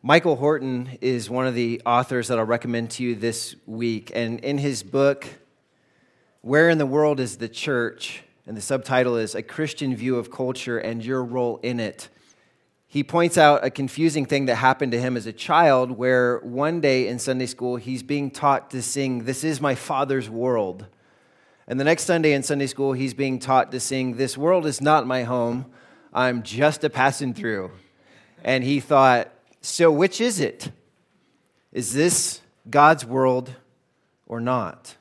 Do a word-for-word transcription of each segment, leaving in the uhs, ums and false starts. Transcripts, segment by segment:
Michael Horton is one of the authors that I'll recommend to you this week. And in his book, Where in the World is the Church? And the subtitle is A Christian View of Culture and Your Role in It. He points out a confusing thing that happened to him as a child, where one day in Sunday school, he's being taught to sing, "This is my Father's world." And the next Sunday in Sunday school, he's being taught to sing, "This world is not my home. I'm just a passing through." And he thought, so which is it? Is this God's world or not?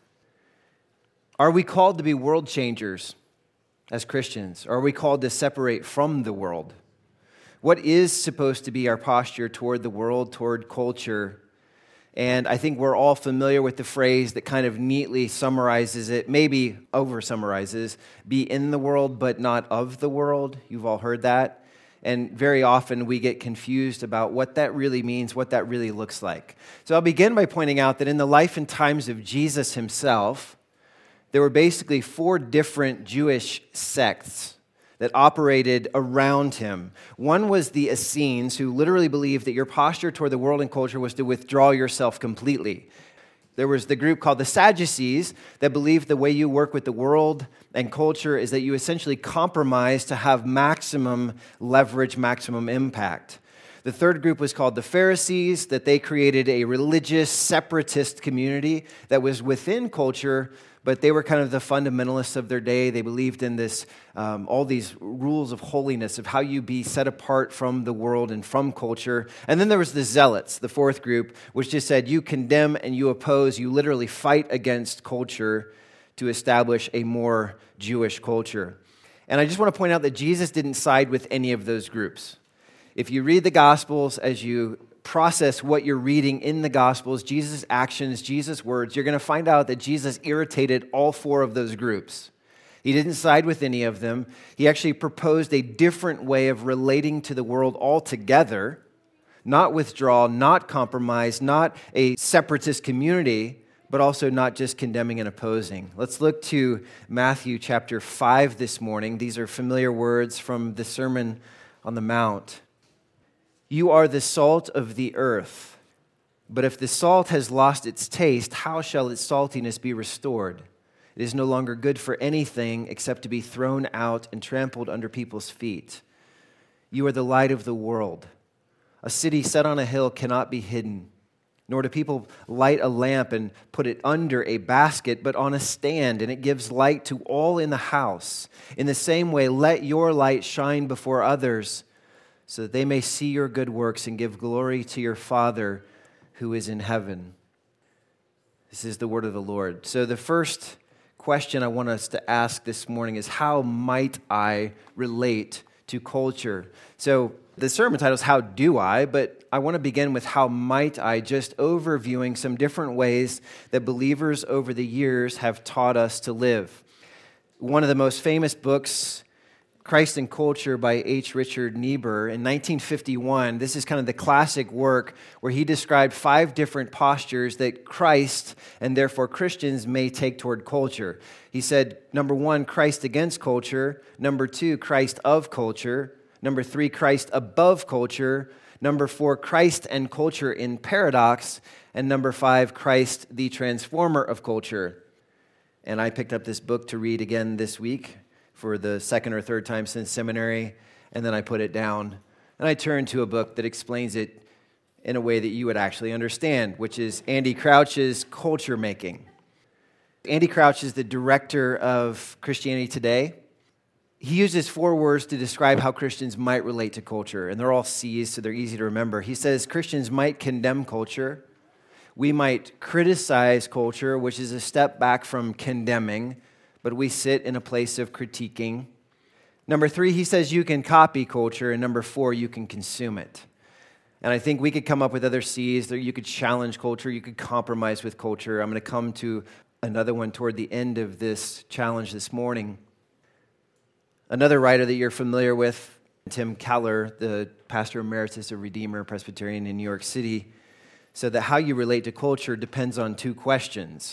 Are we called to be world changers as Christians? Or are we called to separate from the world? What is supposed to be our posture toward the world, toward culture? And I think we're all familiar with the phrase that kind of neatly summarizes it, maybe over-summarizes, be in the world but not of the world. You've all heard that. And very often we get confused about what that really means, what that really looks like. So I'll begin by pointing out that in the life and times of Jesus himself, there were basically four different Jewish sects that operated around him. One was the Essenes, who literally believed that your posture toward the world and culture was to withdraw yourself completely. There was the group called the Sadducees that believed the way you work with the world and culture is that you essentially compromise to have maximum leverage, maximum impact. The third group was called the Pharisees, that they created a religious separatist community that was within culture, but they were kind of the fundamentalists of their day. They believed in this, um, all these rules of holiness, of how you be set apart from the world and from culture. And then there was the Zealots, the fourth group, which just said you condemn and you oppose, you literally fight against culture to establish a more Jewish culture. And I just want to point out that Jesus didn't side with any of those groups. If you read the Gospels, as you process what you're reading in the Gospels, Jesus' actions, Jesus' words, you're going to find out that Jesus irritated all four of those groups. He didn't side with any of them. He actually proposed a different way of relating to the world altogether, not withdraw, not compromise, not a separatist community, but also not just condemning and opposing. Let's look to Matthew chapter five this morning. These are familiar words from the Sermon on the Mount. You are the salt of the earth, but if the salt has lost its taste, how shall its saltiness be restored? It is no longer good for anything except to be thrown out and trampled under people's feet. You are the light of the world. A city set on a hill cannot be hidden, nor do people light a lamp and put it under a basket, but on a stand, and it gives light to all in the house. In the same way, let your light shine before others, so that they may see your good works and give glory to your Father who is in heaven. This is the word of the Lord. So the first question I want us to ask this morning is, how might I relate to culture? So the sermon title is How Do I? But I want to begin with how might I, just overviewing some different ways that believers over the years have taught us to live. One of the most famous books, Christ and Culture by H. Richard Niebuhr, in nineteen fifty-one, this is kind of the classic work where he described five different postures that Christ, and therefore Christians, may take toward culture. He said, number one, Christ against culture. Number two, Christ of culture. Number three, Christ above culture. Number four, Christ and culture in paradox. And number five, Christ the transformer of culture. And I picked up this book to read again this week for the second or third time since seminary, and then I put it down, and I turned to a book that explains it in a way that you would actually understand, which is Andy Crouch's Culture Making. Andy Crouch is the director of Christianity Today. He uses four words to describe how Christians might relate to culture, and they're all C's, so they're easy to remember. He says Christians might condemn culture. We might criticize culture, which is a step back from condemning, but we sit in a place of critiquing. Number three, he says you can copy culture, and number four, you can consume it. And I think we could come up with other C's. That you could challenge culture, you could compromise with culture. I'm going to come to another one toward the end of this challenge this morning. Another writer that you're familiar with, Tim Keller, the pastor emeritus of Redeemer Presbyterian in New York City, said that how you relate to culture depends on two questions.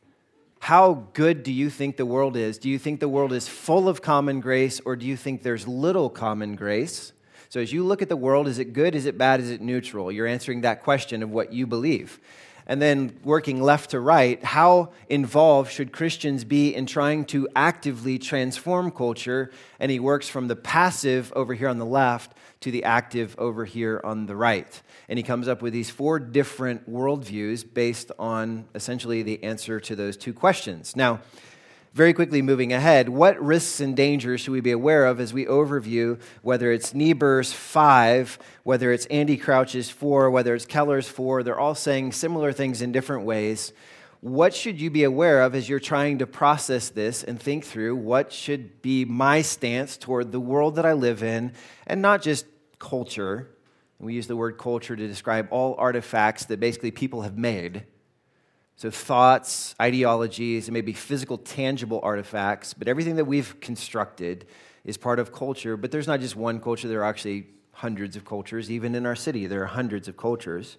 How good do you think the world is? Do you think the world is full of common grace, or do you think there's little common grace? So as you look at the world, is it good, is it bad, is it neutral? You're answering that question of what you believe. And then working left to right, how involved should Christians be in trying to actively transform culture? And he works from the passive over here on the left to the active over here on the right. And he comes up with these four different worldviews based on essentially the answer to those two questions. Now, very quickly moving ahead, what risks and dangers should we be aware of as we overview whether it's Niebuhr's five, whether it's Andy Crouch's four, whether it's Keller's four? They're all saying similar things in different ways. What should you be aware of as you're trying to process this and think through what should be my stance toward the world that I live in, and not just culture? We use the word culture to describe all artifacts that basically people have made. So thoughts, ideologies, and maybe physical, tangible artifacts, but everything that we've constructed is part of culture. But there's not just one culture, there are actually hundreds of cultures. Even in our city, there are hundreds of cultures.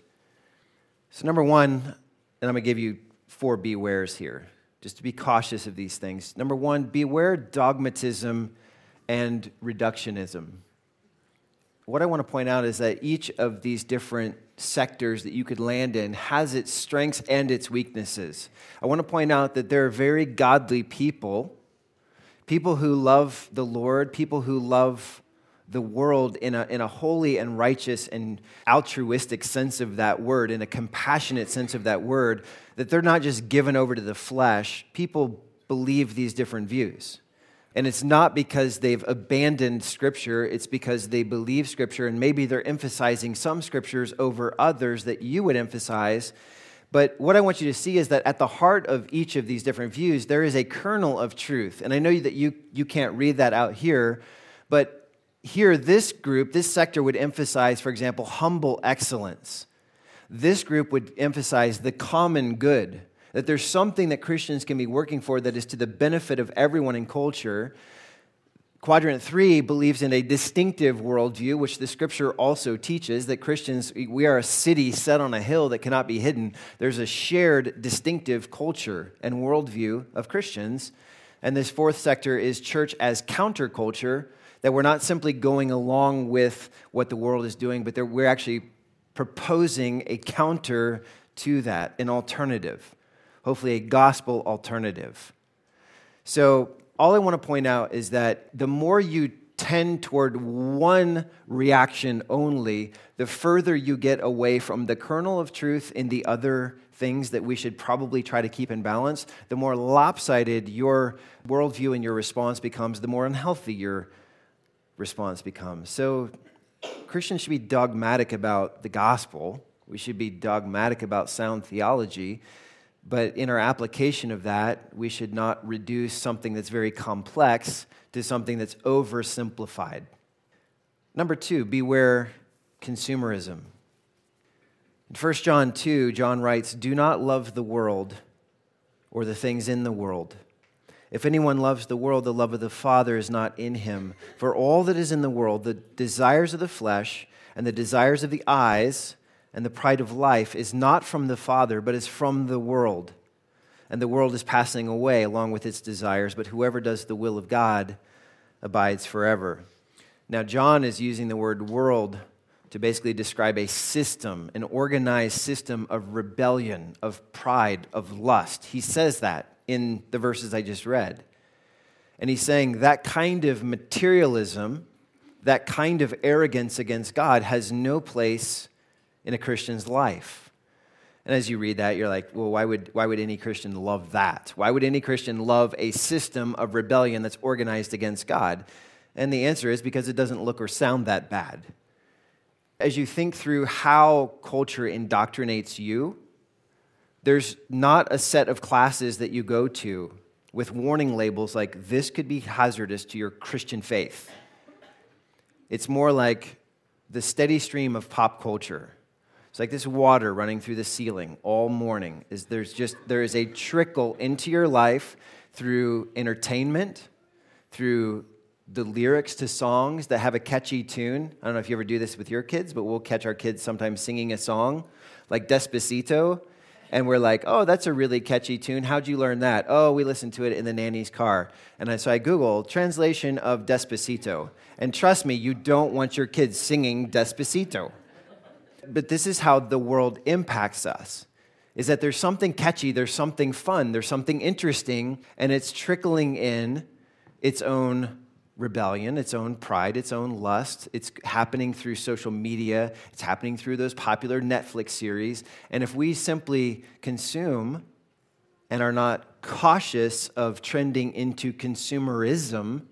So number one, and I'm going to give you four bewares here, just to be cautious of these things. Number one, beware dogmatism and reductionism. What I want to point out is that each of these different sectors that you could land in has its strengths and its weaknesses. I want to point out that there are very godly people, people who love the Lord, people who love the world in a, in a holy and righteous and altruistic sense of that word, in a compassionate sense of that word, that they're not just given over to the flesh. People believe these different views. And it's not because they've abandoned Scripture, it's because they believe Scripture, and maybe they're emphasizing some Scriptures over others that you would emphasize. But what I want you to see is that at the heart of each of these different views, there is a kernel of truth. And I know that you, you can't read that out here, but here, this group, this sector would emphasize, for example, humble excellence. This group would emphasize the common good, that there's something that Christians can be working for that is to the benefit of everyone in culture. Quadrant three believes in a distinctive worldview, which the Scripture also teaches, that Christians, we are a city set on a hill that cannot be hidden. There's a shared distinctive culture and worldview of Christians. And this fourth sector is church as counterculture, that we're not simply going along with what the world is doing, but we're actually proposing a counter to that, an alternative. Hopefully a gospel alternative. So all I want to point out is that the more you tend toward one reaction only, the further you get away from the kernel of truth in the other things that we should probably try to keep in balance, the more lopsided your worldview and your response becomes, the more unhealthy your response becomes. So Christians should be dogmatic about the gospel. We should be dogmatic about sound theology. But in our application of that, we should not reduce something that's very complex to something that's oversimplified. Number two, beware consumerism. In First John two, John writes, "Do not love the world or the things in the world. If anyone loves the world, the love of the Father is not in him. For all that is in the world, the desires of the flesh and the desires of the eyes and the pride of life is not from the Father, but is from the world. And the world is passing away along with its desires, but whoever does the will of God abides forever." Now, John is using the word world to basically describe a system, an organized system of rebellion, of pride, of lust. He says that in the verses I just read. And he's saying that kind of materialism, that kind of arrogance against God has no place in a Christian's life. And as you read that, you're like, well, why would why would any Christian love that? Why would any Christian love a system of rebellion that's organized against God? And the answer is because it doesn't look or sound that bad. As you think through how culture indoctrinates you, there's not a set of classes that you go to with warning labels like, this could be hazardous to your Christian faith. It's more like the steady stream of pop culture. It's like this water running through the ceiling all morning. Is there's just there is a trickle into your life through entertainment, through the lyrics to songs that have a catchy tune. I don't know if you ever do this with your kids, but we'll catch our kids sometimes singing a song like Despacito, And we're like, oh, that's a really catchy tune. How'd you learn that? Oh, we listened to it in the nanny's car. And I, so I Googled translation of Despacito. And trust me, you don't want your kids singing Despacito. But this is how the world impacts us, is that there's something catchy, there's something fun, there's something interesting, and it's trickling in its own rebellion, its own pride, its own lust. It's happening through social media. It's happening through those popular Netflix series. And if we simply consume and are not cautious of trending into consumerism,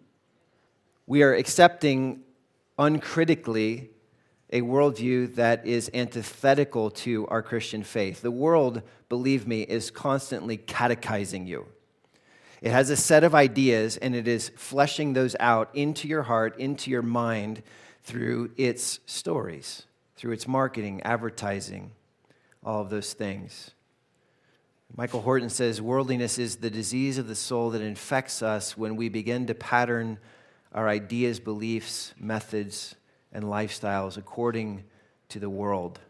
we are accepting uncritically a worldview that is antithetical to our Christian faith. The world, believe me, is constantly catechizing you. It has a set of ideas, and it is fleshing those out into your heart, into your mind, through its stories, through its marketing, advertising, all of those things. Michael Horton says, worldliness is the disease of the soul that infects us when we begin to pattern our ideas, beliefs, methods, and lifestyles according to the world.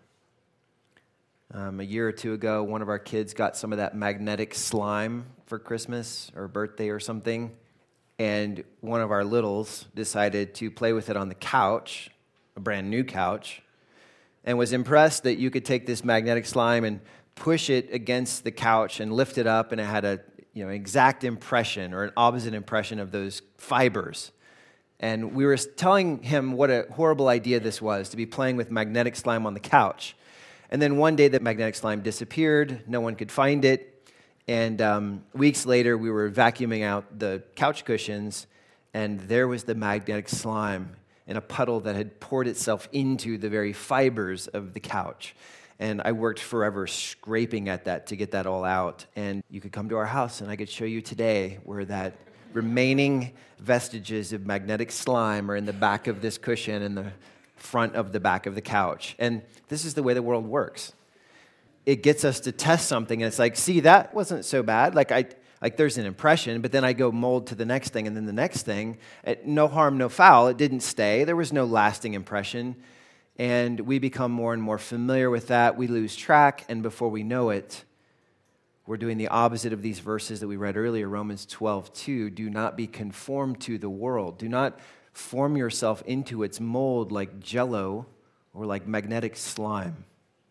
Um, a year or two ago, one of our kids got some of that magnetic slime for Christmas or birthday or something, and one of our littles decided to play with it on the couch, a brand new couch, and was impressed that you could take this magnetic slime and push it against the couch and lift it up, and it had a you know exact impression or an opposite impression of those fibers. And we were telling him what a horrible idea this was, to be playing with magnetic slime on the couch. And then one day the magnetic slime disappeared. No one could find it. And um, weeks later, we were vacuuming out the couch cushions, and there was the magnetic slime in a puddle that had poured itself into the very fibers of the couch. And I worked forever scraping at that to get that all out. And you could come to our house, and I could show you today where that remaining vestiges of magnetic slime are in the back of this cushion and the front of the back of the couch. And this is the way the world works. It gets us to test something, and it's like, see, that wasn't so bad. Like, I, like there's an impression, but then I go mold to the next thing, and then the next thing. It, no harm, no foul. It didn't stay. There was no lasting impression. And we become more and more familiar with that. We lose track, and before we know it, we're doing the opposite of these verses that we read earlier, Romans twelve two. Do not be conformed to the world. Do not form yourself into its mold like Jell-O or like magnetic slime.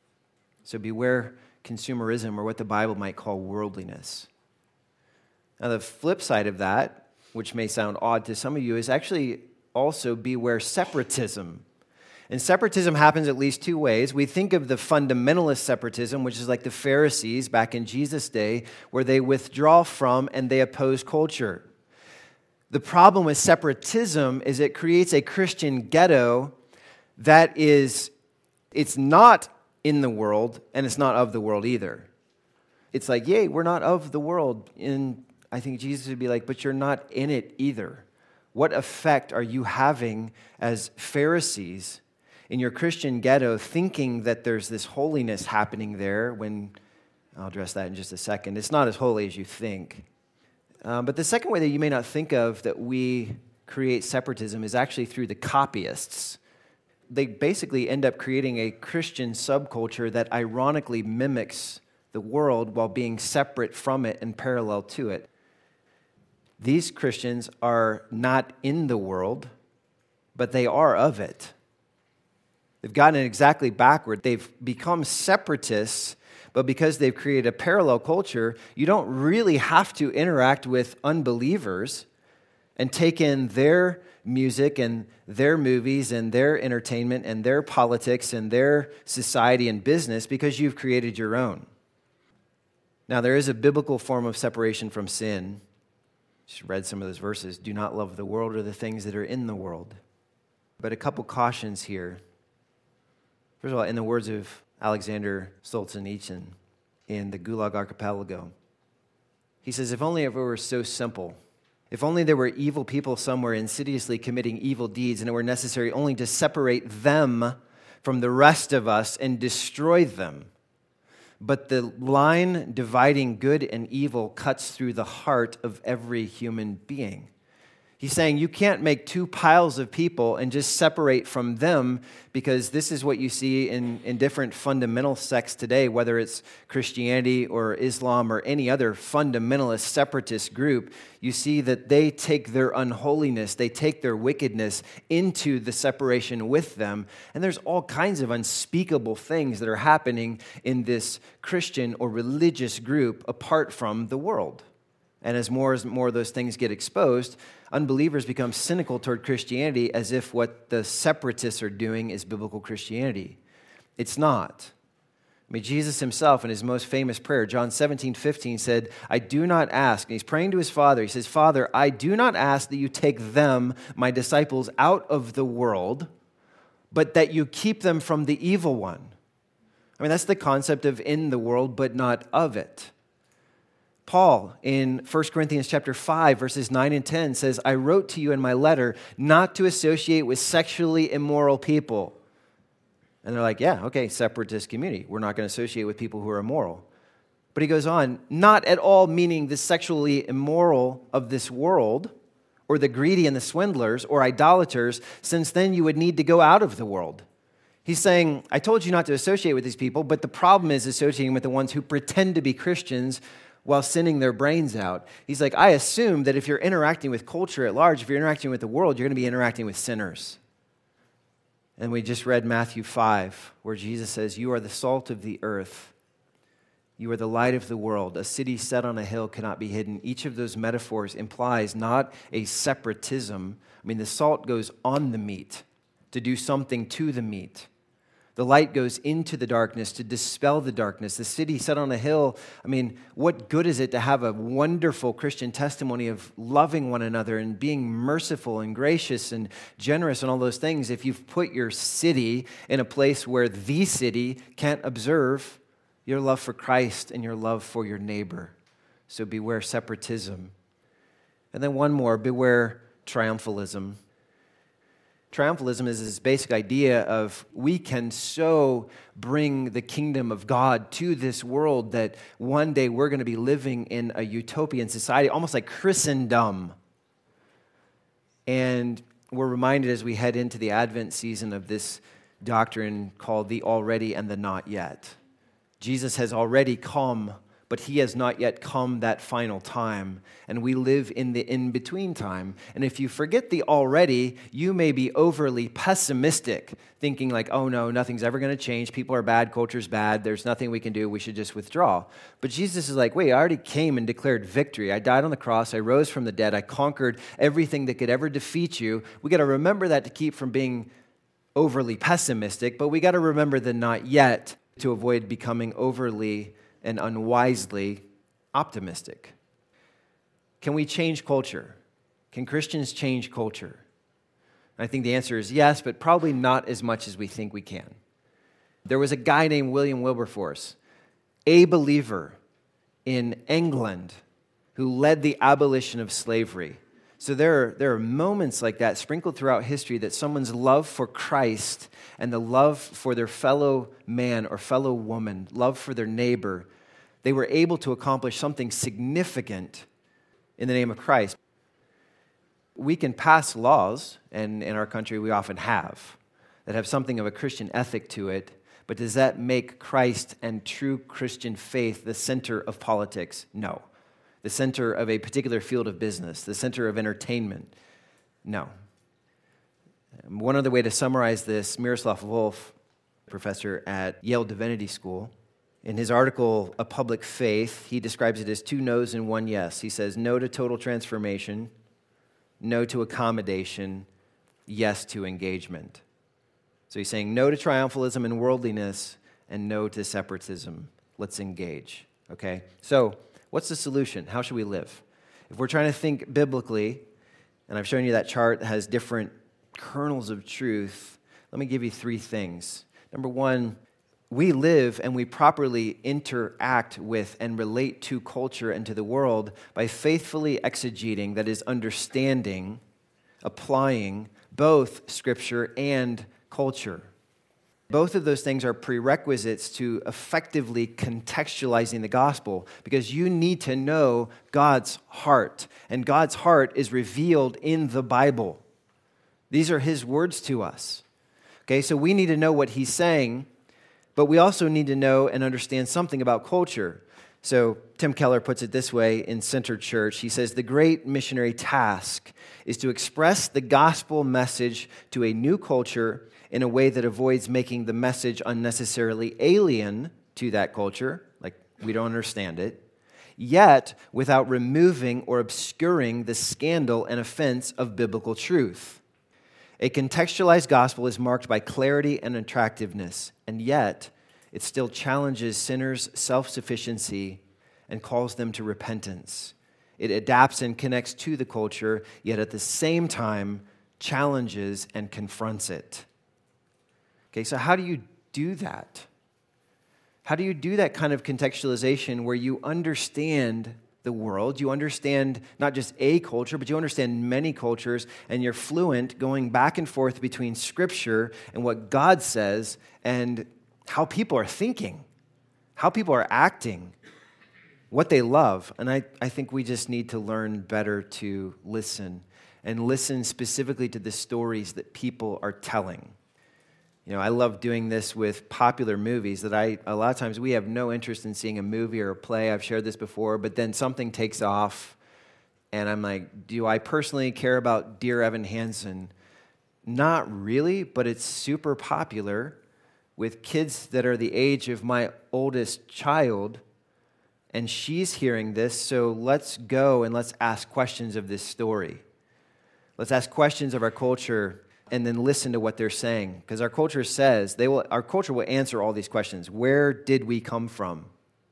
So beware consumerism, or what the Bible might call worldliness. Now, the flip side of that, which may sound odd to some of you, is actually also beware separatism. And separatism happens at least two ways. We think of the fundamentalist separatism, which is like the Pharisees back in Jesus' day, where they withdraw from and they oppose culture. The problem with separatism is it creates a Christian ghetto that is, it's not in the world, and it's not of the world either. It's like, yay, we're not of the world. And I think Jesus would be like, but you're not in it either. What effect are you having as Pharisees in your Christian ghetto, thinking that there's this holiness happening there when, I'll address that in just a second, it's not as holy as you think. Um, but the second way that you may not think of that we create separatism is actually through the copyists. They basically end up creating a Christian subculture that ironically mimics the world while being separate from it and parallel to it. These Christians are not in the world, but they are of it. They've gotten it exactly backward. They've become separatists, but because they've created a parallel culture, you don't really have to interact with unbelievers and take in their music and their movies and their entertainment and their politics and their society and business, because you've created your own. Now, there is a biblical form of separation from sin. Just read some of those verses. Do not love the world or the things that are in the world. But a couple cautions here. First of all, in the words of Alexander Solzhenitsyn in the Gulag Archipelago, he says, if only it were so simple, if only there were evil people somewhere insidiously committing evil deeds and it were necessary only to separate them from the rest of us and destroy them. But the line dividing good and evil cuts through the heart of every human being. He's saying you can't make two piles of people and just separate from them, because this is what you see in, in different fundamental sects today, whether it's Christianity or Islam or any other fundamentalist separatist group. You see that they take their unholiness, they take their wickedness into the separation with them. And there's all kinds of unspeakable things that are happening in this Christian or religious group apart from the world. And as more and more of those things get exposed, unbelievers become cynical toward Christianity as if what the separatists are doing is biblical Christianity. It's not. I mean, Jesus himself in his most famous prayer, John seventeen fifteen, said, I do not ask, and he's praying to his Father, he says, Father, I do not ask that you take them, my disciples, out of the world, but that you keep them from the evil one. I mean, that's the concept of in the world, but not of it. Paul in First Corinthians chapter five, verses nine and ten says, I wrote to you in my letter not to associate with sexually immoral people. And they're like, yeah, okay, separatist community. We're not going to associate with people who are immoral. But he goes on, not at all meaning the sexually immoral of this world, or the greedy and the swindlers, or idolaters, since then you would need to go out of the world. He's saying, I told you not to associate with these people, but the problem is associating with the ones who pretend to be Christians while sinning their brains out. He's like, I assume that if you're interacting with culture at large, if you're interacting with the world, you're going to be interacting with sinners. And we just read Matthew five, where Jesus says, you are the salt of the earth. You are the light of the world. A city set on a hill cannot be hidden. Each of those metaphors implies not a separatism. I mean, the salt goes on the meat to do something to the meat. The light goes into the darkness to dispel the darkness. The city set on a hill, I mean, what good is it to have a wonderful Christian testimony of loving one another and being merciful and gracious and generous and all those things if you've put your city in a place where the city can't observe your love for Christ and your love for your neighbor? So beware separatism. And then one more, beware triumphalism. Triumphalism is this basic idea of we can so bring the kingdom of God to this world that one day we're going to be living in a utopian society, almost like Christendom. And we're reminded as we head into the Advent season of this doctrine called the already and the not yet. Jesus has already come, but he has not yet come that final time, and we live in the in-between time. And if you forget the already, you may be overly pessimistic, thinking like, oh no, nothing's ever going to change, people are bad, culture's bad, there's nothing we can do, we should just withdraw. But Jesus is like, wait, I already came and declared victory. I died on the cross, I rose from the dead, I conquered everything that could ever defeat you. We got to remember that to keep from being overly pessimistic, but we got to remember the not yet to avoid becoming overly and unwisely optimistic. Can we change culture? Can Christians change culture? I think the answer is yes, but probably not as much as we think we can. There was a guy named William Wilberforce, a believer in England, who led the abolition of slavery. So there are, there are moments like that sprinkled throughout history that someone's love for Christ and the love for their fellow man or fellow woman, love for their neighbor, they were able to accomplish something significant in the name of Christ. We can pass laws, and in our country we often have, that have something of a Christian ethic to it, but does that make Christ and true Christian faith the center of politics? No. The center of a particular field of business, the center of entertainment? No. One other way to summarize this, Miroslav Volf, professor at Yale Divinity School, in his article, A Public Faith, he describes it as two no's and one yes. He says, no to total transformation, no to accommodation, yes to engagement. So he's saying no to triumphalism and worldliness, and no to separatism. Let's engage, okay? So what's the solution? How should we live? If we're trying to think biblically, and I've shown you that chart that has different kernels of truth, let me give you three things. Number one, we live and we properly interact with and relate to culture and to the world by faithfully exegeting, that is, understanding, applying both Scripture and culture. Both of those things are prerequisites to effectively contextualizing the gospel, because you need to know God's heart, and God's heart is revealed in the Bible. These are his words to us. Okay, so we need to know what he's saying, but we also need to know and understand something about culture. So Tim Keller puts it this way in Centered Church. He says, the great missionary task is to express the gospel message to a new culture in a way that avoids making the message unnecessarily alien to that culture, like we don't understand it, yet without removing or obscuring the scandal and offense of biblical truth. A contextualized gospel is marked by clarity and attractiveness, and yet it still challenges sinners' self-sufficiency and calls them to repentance. It adapts and connects to the culture, yet at the same time challenges and confronts it. Okay, so how do you do that? How do you do that kind of contextualization where you understand the world, you understand not just a culture, but you understand many cultures, and you're fluent going back and forth between Scripture and what God says and how people are thinking, how people are acting, what they love. And I, I think we just need to learn better to listen, and listen specifically to the stories that people are telling. You know, I love doing this with popular movies that I, a lot of times we have no interest in seeing a movie or a play. I've shared this before, but then something takes off, and I'm like, do I personally care about Dear Evan Hansen? Not really, but it's super popular with kids that are the age of my oldest child, and she's hearing this, so let's go and let's ask questions of this story. Let's ask questions of our culture and then listen to what they're saying. Because our culture says, they will. Our culture will answer all these questions. Where did we come from?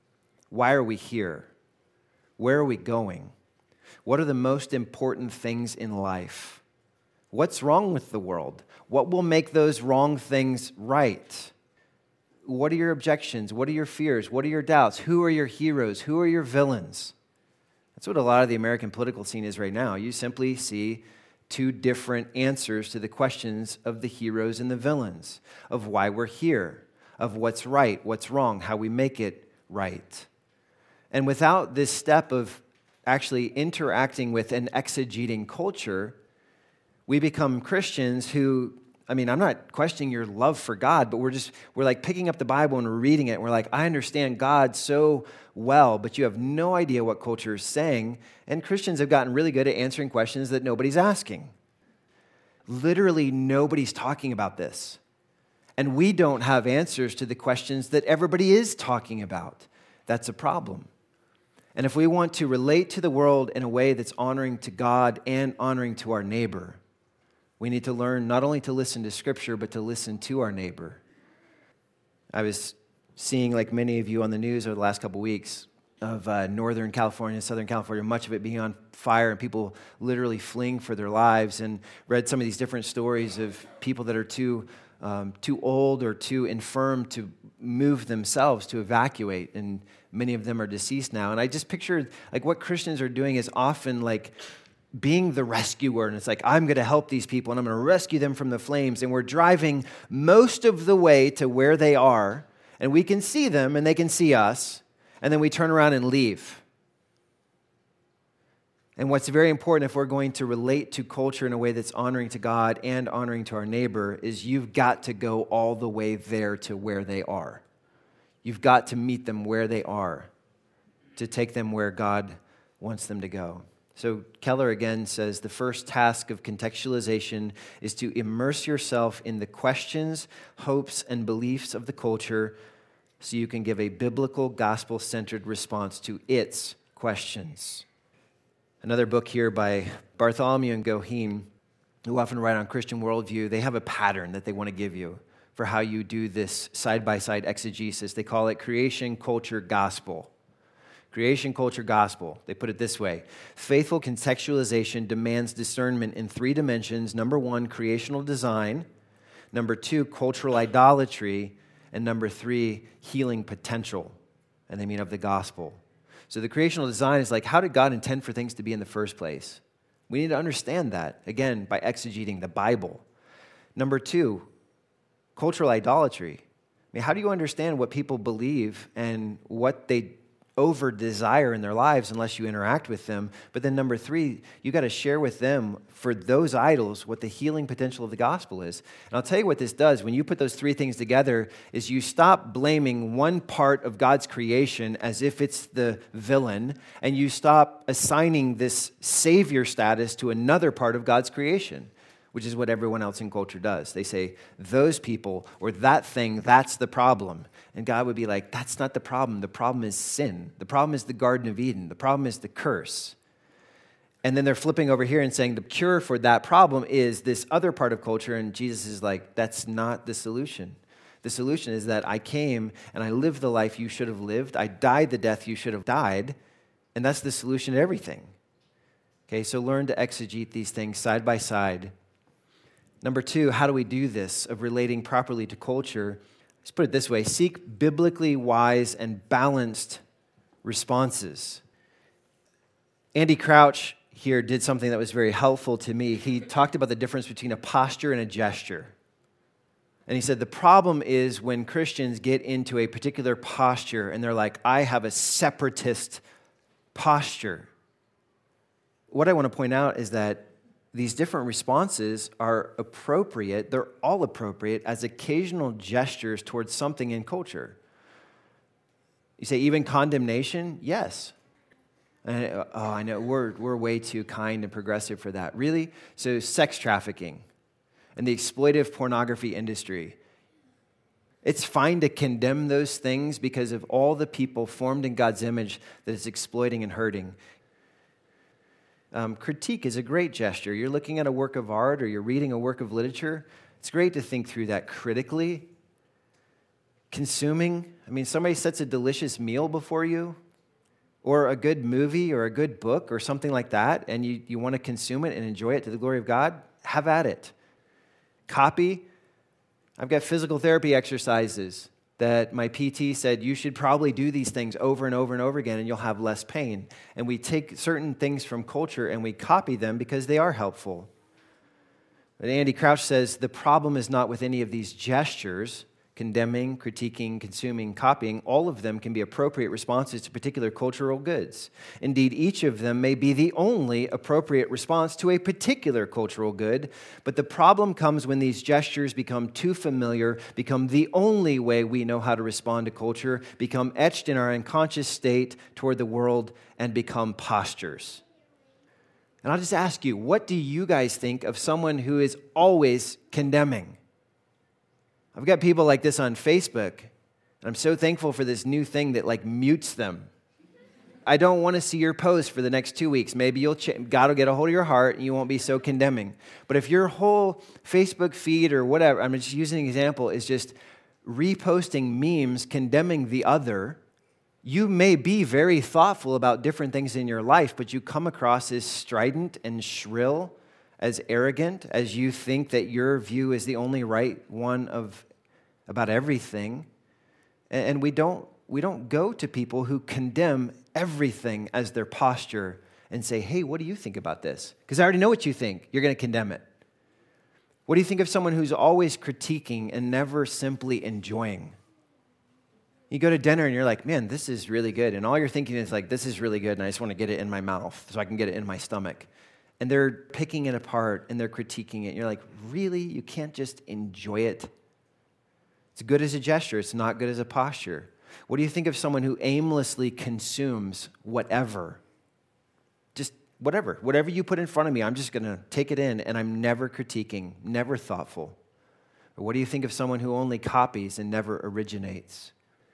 Why are we here? Where are we going? What are the most important things in life? What's wrong with the world? What will make those wrong things right? What are your objections? What are your fears? What are your doubts? Who are your heroes? Who are your villains? That's what a lot of the American political scene is right now. You simply see two different answers to the questions of the heroes and the villains, of why we're here, of what's right, what's wrong, how we make it right. And without this step of actually interacting with and exegeting culture, we become Christians who, I mean, I'm not questioning your love for God, but we're just, we're like picking up the Bible and we're reading it, and we're like, I understand God so well, but you have no idea what culture is saying. And Christians have gotten really good at answering questions that nobody's asking. Literally, nobody's talking about this. And we don't have answers to the questions that everybody is talking about. That's a problem. And if we want to relate to the world in a way that's honoring to God and honoring to our neighbor, we need to learn not only to listen to Scripture, but to listen to our neighbor. I was seeing, like many of you on the news over the last couple weeks, of uh, Northern California, Southern California, much of it being on fire and people literally fleeing for their lives, and read some of these different stories of people that are too um, too old or too infirm to move themselves, to evacuate, and many of them are deceased now. And I just pictured, like, what Christians are doing is often like being the rescuer, and it's like, I'm going to help these people, and I'm going to rescue them from the flames, and we're driving most of the way to where they are, and we can see them, and they can see us, and then we turn around and leave. And what's very important if we're going to relate to culture in a way that's honoring to God and honoring to our neighbor is you've got to go all the way there to where they are. You've got to meet them where they are to take them where God wants them to go. So Keller again says the first task of contextualization is to immerse yourself in the questions, hopes, and beliefs of the culture so you can give a biblical, gospel-centered response to its questions. Another book here by Bartholomew and Goheen, who often write on Christian worldview, they have a pattern that they want to give you for how you do this side-by-side exegesis. They call it creation, culture, gospel. Creation, culture, gospel. They put it this way. Faithful contextualization demands discernment in three dimensions. Number one, creational design. Number two, cultural idolatry. And number three, healing potential. And they mean of the gospel. So the creational design is like, how did God intend for things to be in the first place? We need to understand that, again, by exegeting the Bible. Number two, cultural idolatry. I mean, how do you understand what people believe and what they over desire in their lives unless you interact with them? But then number three, you got to share with them for those idols what the healing potential of the gospel is. And I'll tell you what this does. When you put those three things together is you stop blaming one part of God's creation as if it's the villain, and you stop assigning this savior status to another part of God's creation, which is what everyone else in culture does. They say, those people or that thing, that's the problem. And God would be like, that's not the problem. The problem is sin. The problem is the Garden of Eden. The problem is the curse. And then they're flipping over here and saying the cure for that problem is this other part of culture. And Jesus is like, that's not the solution. The solution is that I came and I lived the life you should have lived. I died the death you should have died. And that's the solution to everything. Okay, so learn to exegete these things side by side. Number two, how do we do this of relating properly to culture? Let's put it this way. Seek biblically wise and balanced responses. Andy Crouch here did something that was very helpful to me. He talked about the difference between a posture and a gesture. And he said the problem is when Christians get into a particular posture and they're like, I have a separatist posture. What I want to point out is that these different responses are appropriate. They're all appropriate as occasional gestures towards something in culture. You say even condemnation? Yes. And, oh, I know, we're, we're way too kind and progressive for that. Really? So sex trafficking and the exploitive pornography industry. It's fine to condemn those things because of all the people formed in God's image that it's exploiting and hurting. Um, critique is a great gesture. You're looking at a work of art or you're reading a work of literature. It's great to think through that critically. Consuming, I mean, somebody sets a delicious meal before you or a good movie or a good book or something like that, and you, you want to consume it and enjoy it to the glory of God, have at it. Copy. I've got physical therapy exercises that my P T said, you should probably do these things over and over and over again and you'll have less pain. And we take certain things from culture and we copy them because they are helpful. But Andy Crouch says, the problem is not with any of these gestures, condemning, critiquing, consuming, copying. All of them can be appropriate responses to particular cultural goods. Indeed, each of them may be the only appropriate response to a particular cultural good, but the problem comes when these gestures become too familiar, become the only way we know how to respond to culture, become etched in our unconscious state toward the world, and become postures. And I'll just ask you, what do you guys think of someone who is always condemning? I've got people like this on Facebook, and I'm so thankful for this new thing that like mutes them. I don't want to see your post for the next two weeks. Maybe you'll ch- God will get a hold of your heart and you won't be so condemning. But if your whole Facebook feed or whatever, I'm just using an example, is just reposting memes condemning the other, you may be very thoughtful about different things in your life, but you come across as strident and shrill, as arrogant, as you think that your view is the only right one of about everything. And we don't we don't go to people who condemn everything as their posture and say, hey, what do you think about this? Because I already know what you think. You're going to condemn it. What do you think of someone who's always critiquing and never simply enjoying? You go to dinner and you're like, man, this is really good. And all you're thinking is like, this is really good, and I just want to get it in my mouth so I can get it in my stomach. And they're picking it apart and they're critiquing it. And you're like, really? You can't just enjoy it? It's good as a gesture. It's not good as a posture. What do you think of someone who aimlessly consumes whatever? Just whatever. Whatever you put in front of me, I'm just going to take it in, and I'm never critiquing, never thoughtful. Or what do you think of someone who only copies and never originates?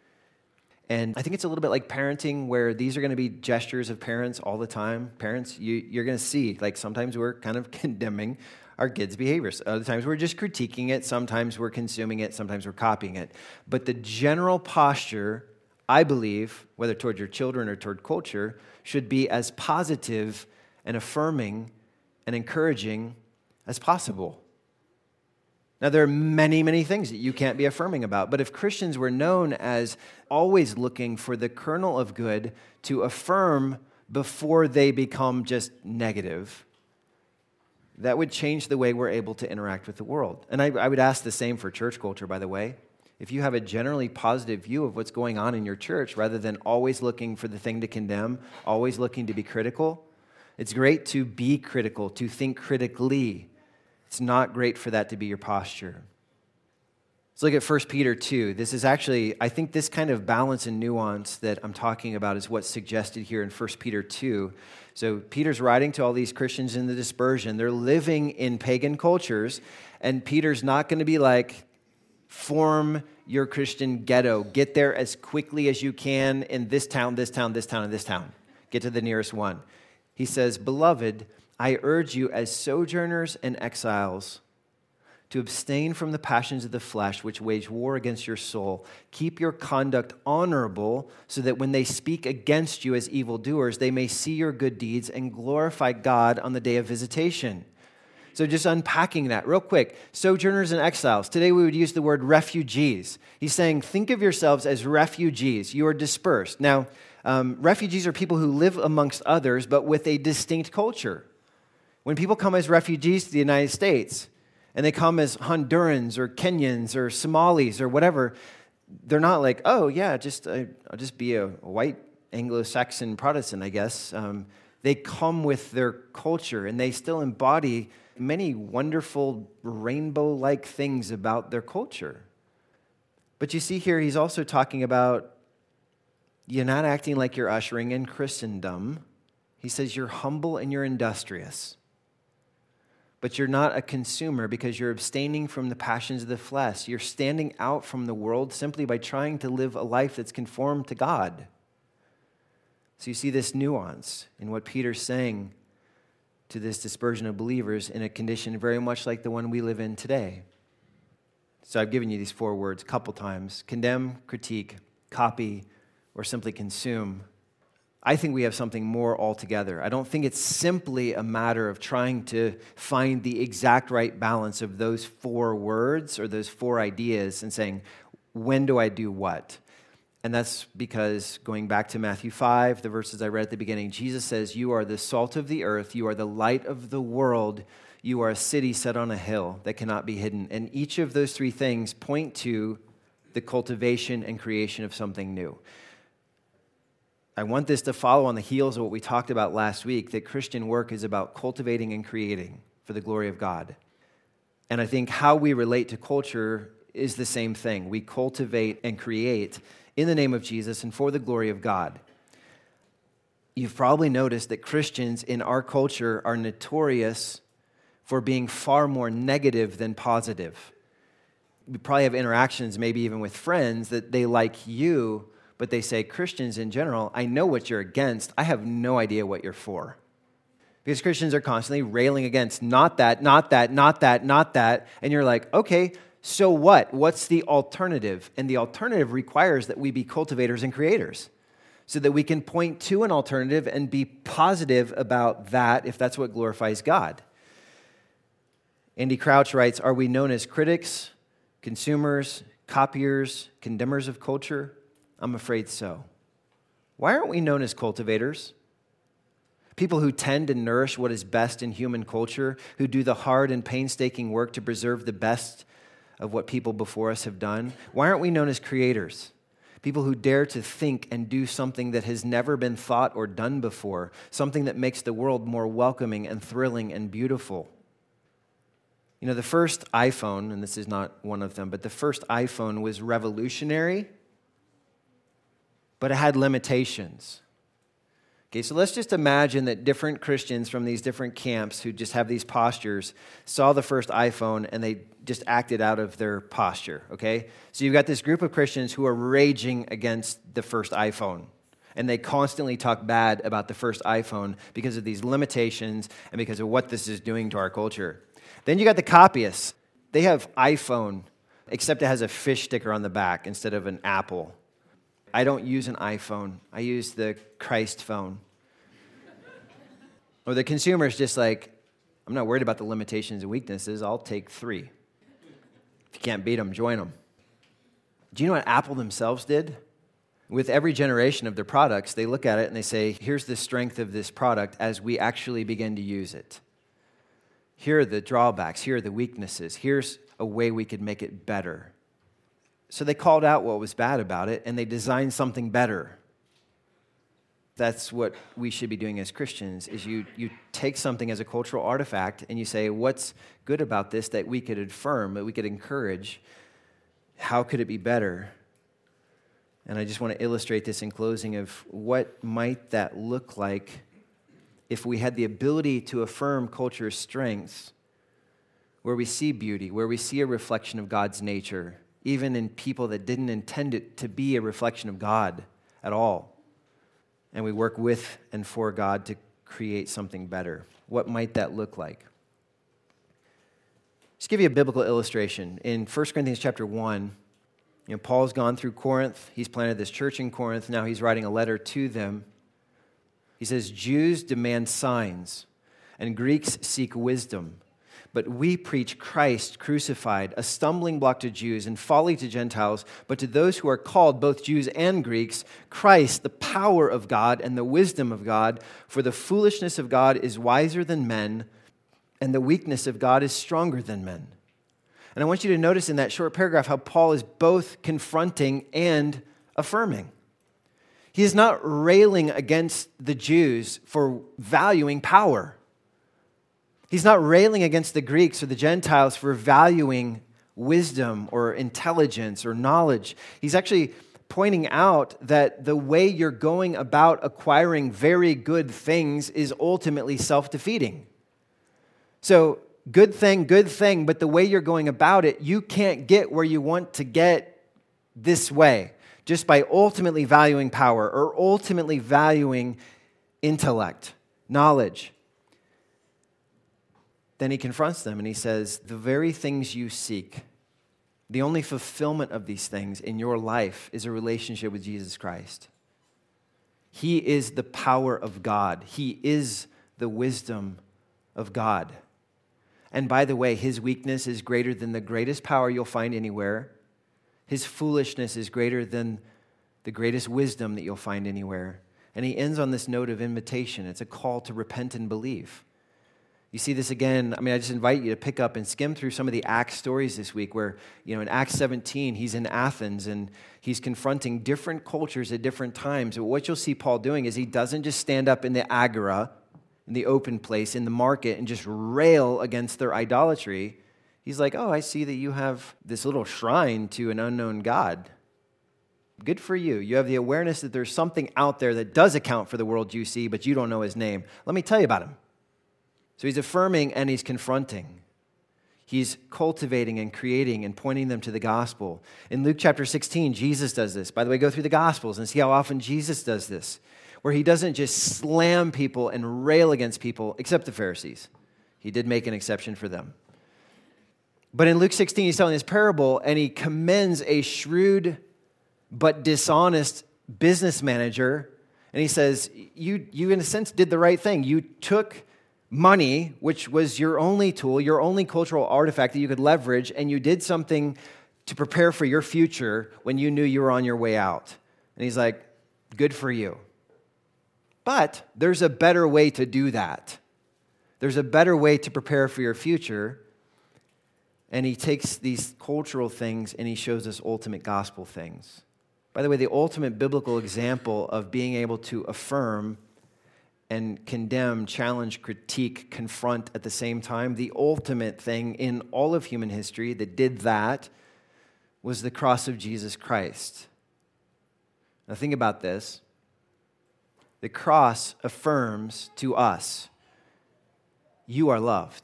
And I think it's a little bit like parenting, where these are going to be gestures of parents all the time. Parents, you, you're going to see, like sometimes we're kind of condemning our kids' behaviors. Other times we're just critiquing it. Sometimes we're consuming it. Sometimes we're copying it. But the general posture, I believe, whether toward your children or toward culture, should be as positive and affirming and encouraging as possible. Now, there are many, many things that you can't be affirming about, but if Christians were known as always looking for the kernel of good to affirm before they become just negative, that would change the way we're able to interact with the world. And I, I would ask the same for church culture, by the way. If you have a generally positive view of what's going on in your church, rather than always looking for the thing to condemn, always looking to be critical, it's great to be critical, to think critically. It's not great for that to be your posture. Let's look at First Peter two. This is actually, I think this kind of balance and nuance that I'm talking about is what's suggested here in First Peter two. So Peter's writing to all these Christians in the dispersion. They're living in pagan cultures, and Peter's not going to be like, form your Christian ghetto. Get there as quickly as you can in this town, this town, this town, and this town. Get to the nearest one. He says, "Beloved, I urge you as sojourners and exiles to abstain from the passions of the flesh which wage war against your soul. Keep your conduct honorable so that when they speak against you as evildoers, they may see your good deeds and glorify God on the day of visitation." So just unpacking that real quick. Sojourners and exiles. Today we would use the word refugees. He's saying, think of yourselves as refugees. You are dispersed. Now, um, refugees are people who live amongst others, but with a distinct culture. When people come as refugees to the United States, and they come as Hondurans or Kenyans or Somalis or whatever, they're not like, oh, yeah, just uh, I'll just be a white Anglo-Saxon Protestant, I guess. Um, they come with their culture, and they still embody many wonderful rainbow-like things about their culture. But you see here, he's also talking about you're not acting like you're ushering in Christendom. He says you're humble and you're industrious. But you're not a consumer because you're abstaining from the passions of the flesh. You're standing out from the world simply by trying to live a life that's conformed to God. So you see this nuance in what Peter's saying to this dispersion of believers in a condition very much like the one we live in today. So I've given you these four words a couple times: condemn, critique, copy, or simply consume. I think we have something more altogether. I don't think it's simply a matter of trying to find the exact right balance of those four words or those four ideas and saying, when do I do what? And that's because, going back to Matthew five, the verses I read at the beginning, Jesus says, you are the salt of the earth, you are the light of the world, you are a city set on a hill that cannot be hidden. And each of those three things point to the cultivation and creation of something new. I want this to follow on the heels of what we talked about last week, that Christian work is about cultivating and creating for the glory of God. And I think how we relate to culture is the same thing. We cultivate and create in the name of Jesus and for the glory of God. You've probably noticed that Christians in our culture are notorious for being far more negative than positive. We probably have interactions, maybe even with friends, that they like you, but they say, Christians in general, I know what you're against. I have no idea what you're for. Because Christians are constantly railing against not that, not that, not that, not that. And you're like, okay, so what? What's the alternative? And the alternative requires that we be cultivators and creators so that we can point to an alternative and be positive about that if that's what glorifies God. Andy Crouch writes, are we known as critics, consumers, copiers, condemners of culture? I'm afraid so. Why aren't we known as cultivators? People who tend to nourish what is best in human culture, who do the hard and painstaking work to preserve the best of what people before us have done. Why aren't we known as creators? People who dare to think and do something that has never been thought or done before, something that makes the world more welcoming and thrilling and beautiful. You know, the first iPhone, and this is not one of them, but the first iPhone was revolutionary, but it had limitations. Okay, so let's just imagine that different Christians from these different camps who just have these postures saw the first iPhone and they just acted out of their posture, okay? So you've got this group of Christians who are raging against the first iPhone, and they constantly talk bad about the first iPhone because of these limitations and because of what this is doing to our culture. Then you got the copyists. They have iPhone, except it has a fish sticker on the back instead of an apple. I don't use an iPhone. I use the Christ phone. Or the consumer's just like, I'm not worried about the limitations and weaknesses. I'll take three. If you can't beat them, join them. Do you know what Apple themselves did? With every generation of their products, they look at it and they say, here's the strength of this product as we actually begin to use it. Here are the drawbacks. Here are the weaknesses. Here's a way we could make it better. So they called out what was bad about it, and they designed something better. That's what we should be doing as Christians, is you, you take something as a cultural artifact, and you say, what's good about this that we could affirm, that we could encourage? How could it be better? And I just want to illustrate this in closing of what might that look like if we had the ability to affirm culture's strengths, where we see beauty, where we see a reflection of God's nature, even in people that didn't intend it to be a reflection of God at all. And we work with and for God to create something better. What might that look like? Just give you a biblical illustration. In First Corinthians chapter one, you know, Paul's gone through Corinth. He's planted this church in Corinth. Now he's writing a letter to them. He says, Jews demand signs, and Greeks seek wisdom. But we preach Christ crucified, a stumbling block to Jews and folly to Gentiles. But to those who are called, both Jews and Greeks, Christ, the power of God and the wisdom of God. For the foolishness of God is wiser than men, and the weakness of God is stronger than men. And I want you to notice in that short paragraph how Paul is both confronting and affirming. He is not railing against the Jews for valuing power. He's not railing against the Greeks or the Gentiles for valuing wisdom or intelligence or knowledge. He's actually pointing out that the way you're going about acquiring very good things is ultimately self-defeating. So, good thing, good thing, but the way you're going about it, you can't get where you want to get this way, just by ultimately valuing power or ultimately valuing intellect, knowledge. Then he confronts them and he says, the very things you seek, the only fulfillment of these things in your life is a relationship with Jesus Christ. He is the power of God. He is the wisdom of God. And by the way, his weakness is greater than the greatest power you'll find anywhere. His foolishness is greater than the greatest wisdom that you'll find anywhere. And he ends on this note of invitation. It's a call to repent and believe. You see this again. I mean, I just invite you to pick up and skim through some of the Acts stories this week where, you know, in Acts seventeen, he's in Athens and he's confronting different cultures at different times. But what you'll see Paul doing is he doesn't just stand up in the agora, in the open place, in the market, and just rail against their idolatry. He's like, oh, I see that you have this little shrine to an unknown God. Good for you. You have the awareness that there's something out there that does account for the world you see, but you don't know his name. Let me tell you about him. So he's affirming and he's confronting. He's cultivating and creating and pointing them to the gospel. In Luke chapter sixteen, Jesus does this. By the way, go through the gospels and see how often Jesus does this, where he doesn't just slam people and rail against people, except the Pharisees. He did make an exception for them. But in Luke sixteen, he's telling this parable and he commends a shrewd but dishonest business manager. And he says, you, you in a sense did the right thing. You took money, which was your only tool, your only cultural artifact that you could leverage, and you did something to prepare for your future when you knew you were on your way out. And he's like, good for you. But there's a better way to do that. There's a better way to prepare for your future. And he takes these cultural things and he shows us ultimate gospel things. By the way, the ultimate biblical example of being able to affirm and condemn, challenge, critique, confront at the same time, the ultimate thing in all of human history that did that was the cross of Jesus Christ. Now think about this. The cross affirms to us, you are loved.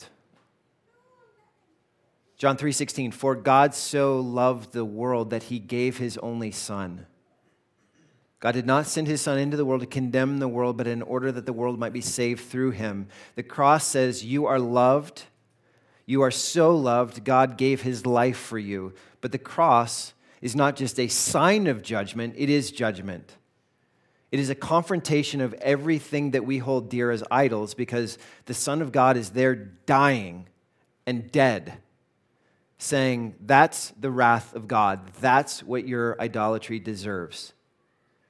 John three sixteen, for God so loved the world that he gave his only son. God did not send his son into the world to condemn the world, but in order that the world might be saved through him. The cross says you are loved. You are so loved, God gave his life for you. But the cross is not just a sign of judgment, it is judgment. It is a confrontation of everything that we hold dear as idols because the Son of God is there dying and dead, saying that's the wrath of God. That's what your idolatry deserves.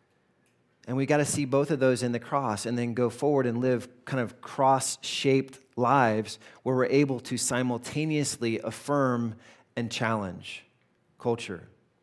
And we got to see both of those in the cross and then go forward and live kind of cross-shaped lives where we're able to simultaneously affirm and challenge culture.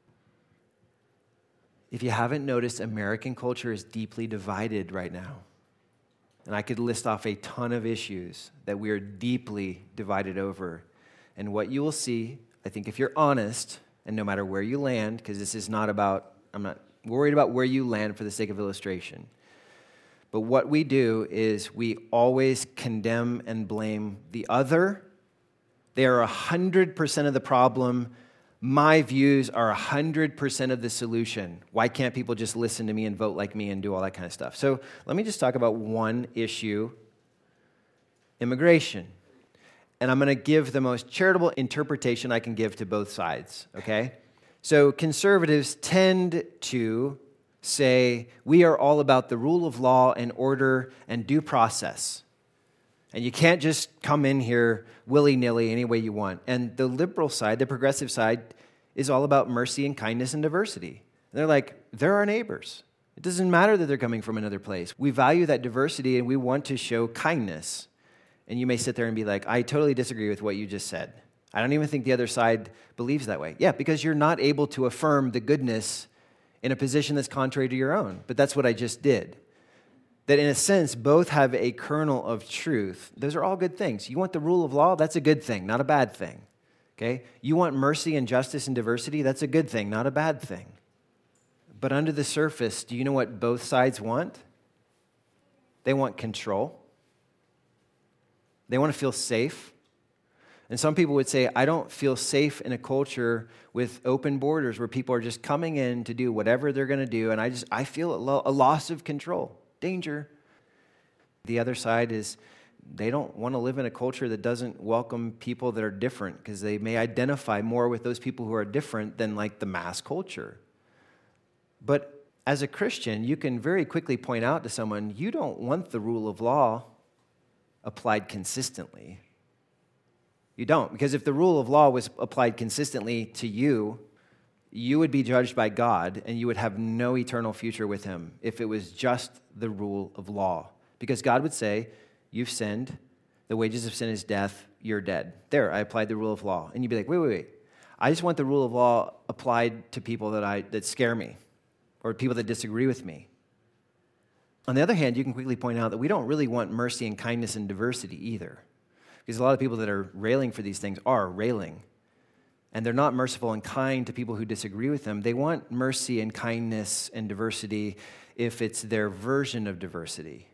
If you haven't noticed, American culture is deeply divided right now. And I could list off a ton of issues that we are deeply divided over. And what you will see, I think if you're honest, and no matter where you land, because this is not about, I'm not worried about where you land for the sake of illustration. But what we do is we always condemn and blame the other. They are one hundred percent of the problem. My views are one hundred percent of the solution. Why can't people just listen to me and vote like me and do all that kind of stuff? So let me just talk about one issue, immigration. And I'm going to give the most charitable interpretation I can give to both sides, okay? So conservatives tend to say, we are all about the rule of law and order and due process. And you can't just come in here willy-nilly any way you want. And the liberal side, the progressive side, is all about mercy and kindness and diversity. And they're like, they're our neighbors. It doesn't matter that they're coming from another place. We value that diversity and we want to show kindness. And you may sit there and be like, I totally disagree with what you just said. I don't even think the other side believes that way. Yeah, because you're not able to affirm the goodness in a position that's contrary to your own. But that's what I just did. That in a sense, both have a kernel of truth. Those are all good things. You want the rule of law? That's a good thing, not a bad thing. Okay? You want mercy and justice and diversity? That's a good thing, not a bad thing. But under the surface, do you know what both sides want? They want control. They want to feel safe. And some people would say, I don't feel safe in a culture with open borders where people are just coming in to do whatever they're going to do, and I just I feel a, lo- a loss of control. Danger. The other side is they don't want to live in a culture that doesn't welcome people that are different because they may identify more with those people who are different than like the mass culture. But as a Christian, you can very quickly point out to someone, you don't want the rule of law applied consistently. You don't, because if the rule of law was applied consistently to you, you would be judged by God and you would have no eternal future with him if it was just the rule of law. Because God would say, you've sinned, the wages of sin is death, you're dead. There, I applied the rule of law. And you'd be like, wait, wait, wait. I just want the rule of law applied to people that I that scare me or people that disagree with me. On the other hand, you can quickly point out that we don't really want mercy and kindness and diversity either. Because a lot of people that are railing for these things are railing. And they're not merciful and kind to people who disagree with them. They want mercy and kindness and diversity if it's their version of diversity.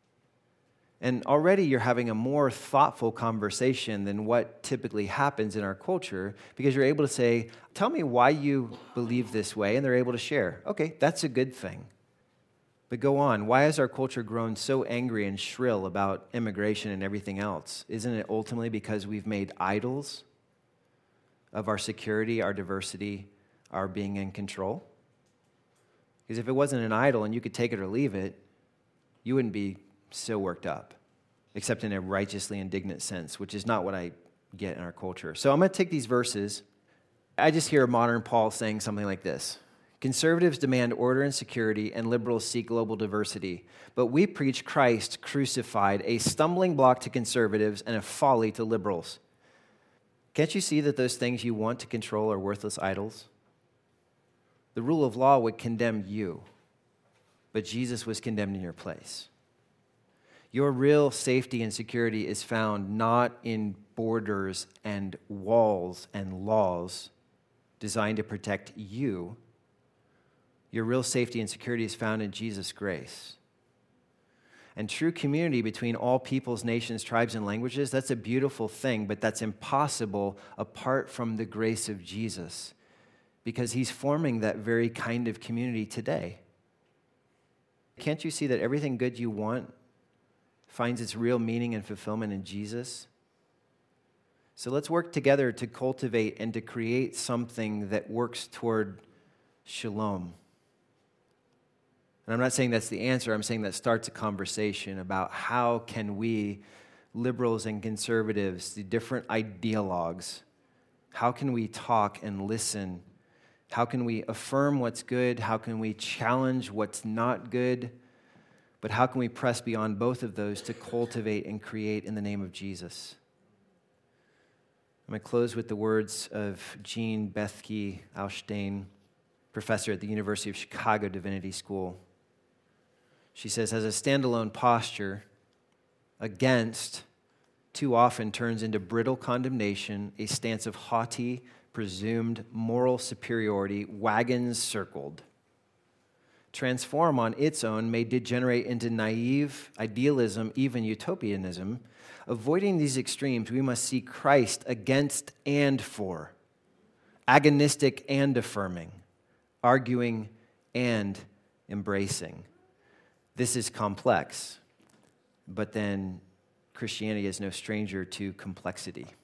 And already you're having a more thoughtful conversation than what typically happens in our culture because you're able to say, tell me why you believe this way, and they're able to share. Okay, that's a good thing. But go on. Why has our culture grown so angry and shrill about immigration and everything else? Isn't it ultimately because we've made idols of our security, our diversity, our being in control? Because if it wasn't an idol and you could take it or leave it, you wouldn't be so worked up, except in a righteously indignant sense, which is not what I get in our culture. So I'm going to take these verses. I just hear modern Paul saying something like this. Conservatives demand order and security, and liberals seek global diversity. But we preach Christ crucified, a stumbling block to conservatives and a folly to liberals. Can't you see that those things you want to control are worthless idols? The rule of law would condemn you, but Jesus was condemned in your place. Your real safety and security is found not in borders and walls and laws designed to protect you. Your real safety and security is found in Jesus' grace. And true community between all peoples, nations, tribes, and languages, that's a beautiful thing, but that's impossible apart from the grace of Jesus because he's forming that very kind of community today. Can't you see that everything good you want finds its real meaning and fulfillment in Jesus? So let's work together to cultivate and to create something that works toward shalom. And I'm not saying that's the answer. I'm saying that starts a conversation about how can we, liberals and conservatives, the different ideologues, how can we talk and listen? How can we affirm what's good? How can we challenge what's not good? But how can we press beyond both of those to cultivate and create in the name of Jesus? I'm going to close with the words of Jean Bethke Alstein, professor at the University of Chicago Divinity School. She says, as a standalone posture, against too often turns into brittle condemnation, a stance of haughty, presumed moral superiority, wagons circled. Transform on its own may degenerate into naive idealism, even utopianism. Avoiding these extremes, we must see Christ against and for, agonistic and affirming, arguing and embracing. This is complex, but then Christianity is no stranger to complexity.